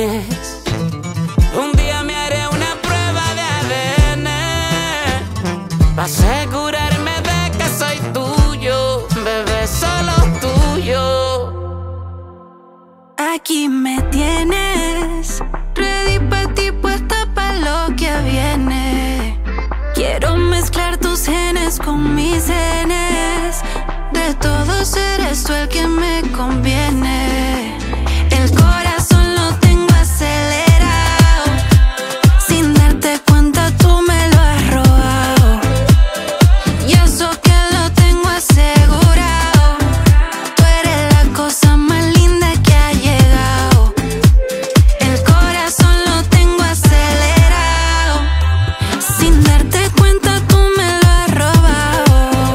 tienes. Un día me haré una prueba de ADN para asegurarme de que soy tuyo, bebé, solo tuyo. Aquí me tienes, ready pa' ti, puesta pa' lo que viene. Quiero mezclar tus genes con mis genes. De todos eres tú el que me conviene. El corazón lo tengo acelerado. Sin darte cuenta tú me lo has robado. Y eso que lo tengo asegurado. Tú eres la cosa más linda que ha llegado. El corazón lo tengo acelerado. Sin darte cuenta tú me lo has robado.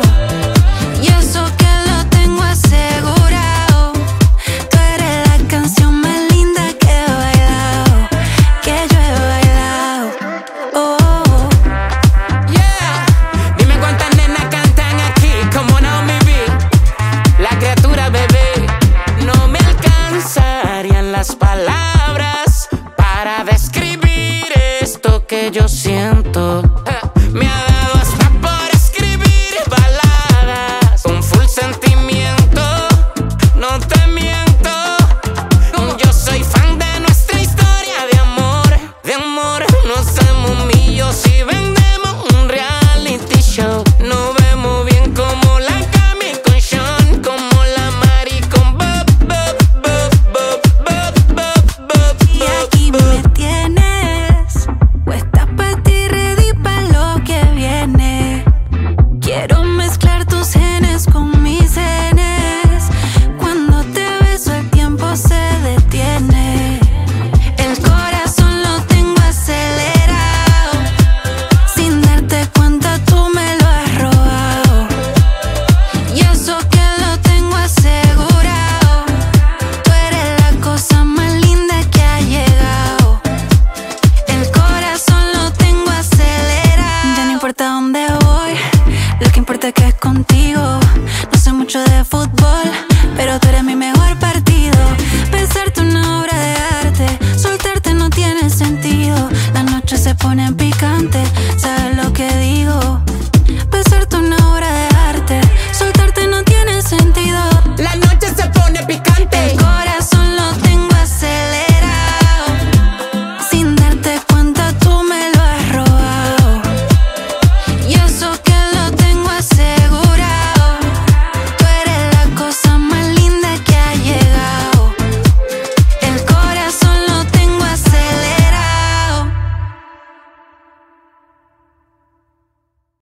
Y eso que lo tengo asegurado. Tú eres la canción más linda que he bailado, que yo he bailado. Oh. Yeah, dime cuántas nenas cantan aquí como Naomi B. La criatura, bebé, no me alcanzarían las palabras para describir esto que yo siento. Me ha dado hasta por escribir baladas con full sentimiento. No te miento, yo soy fan de nuestra historia de amor. De amor, nos hacemos millos y vendemos un reality show. Nos vemos bien como la Cami con Sean, como la Mari con Bob, Bob, Bob, Bob, Bob, Bob, Bob, Y aquí me tienes, puesta pa' ti, ready pa' lo que viene. Quiero mezclar tus genes con mis genes. Cuando te beso el tiempo se detiene. El corazón lo tengo acelerado. Sin darte cuenta tú me lo has robado. Y eso que lo tengo asegurado. Tú eres la cosa más linda que ha llegado. El corazón lo tengo acelerado. Ya no importa dónde voy, lo que importa es que es contigo. No sé mucho de fútbol, pero tú eres mi mejor partido. Besarte una obra de arte, soltarte no tiene sentido. Las noches se ponen picantes,